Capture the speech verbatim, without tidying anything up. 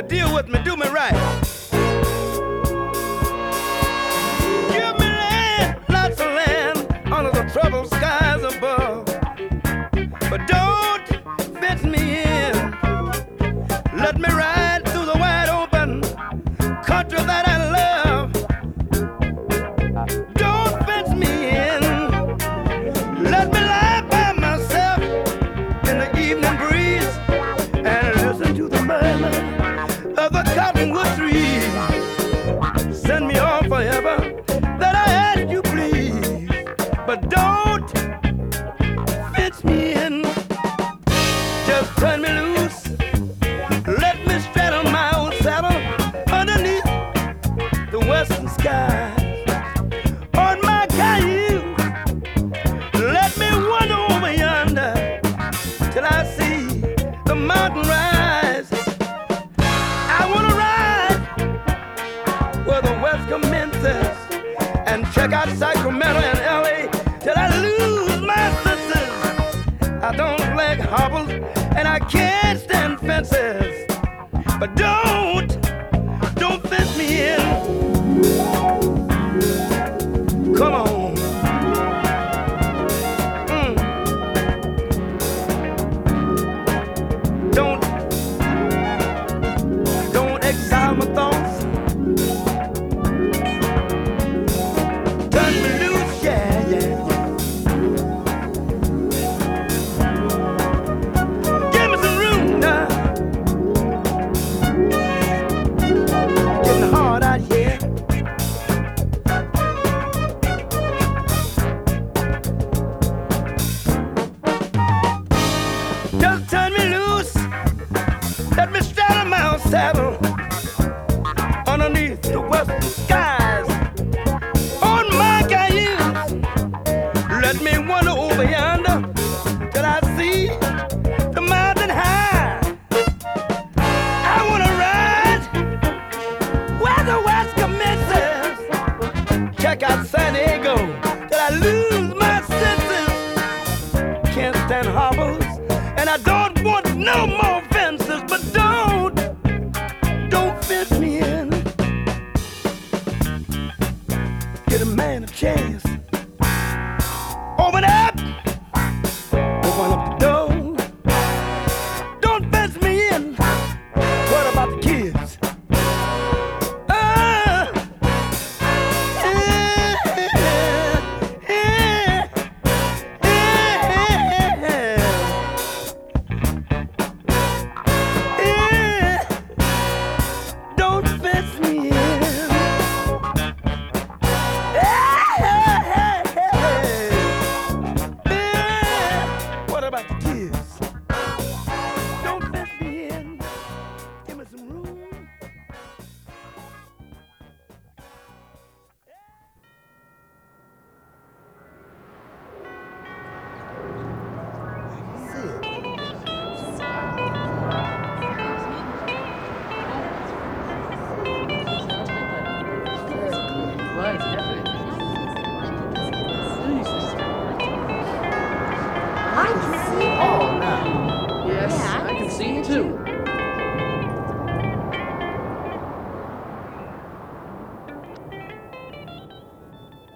deal with me, do me right. Give me land, lots of land, under the troubled skies above. But don't fence me in. Let me ride through the wide open country that I love. Don't fence me in. Let me lie by myself in the evening breeze and listen to the murmur of the cottonwood trees. Send me on forever, that I ask you please. But don't fence me in. Just turn me loose. Let me straddle my own saddle underneath the western skies. On my cayuse, let me wander over yonder till I see the mountain rise. I wanna ride where the west commences and check out Sacramento and L A till I lose my senses. I don't like hobbles and I can't stand fences. But don't, don't fence me in. Come on. Mm. Don't, don't exile my thoughts. Turn me loose, yeah, yeah, yeah. Give me some room now. Getting hard out here. Just turn me loose. Let me straddle my own saddle underneath the western skies. On my cayuse, let me wander over yonder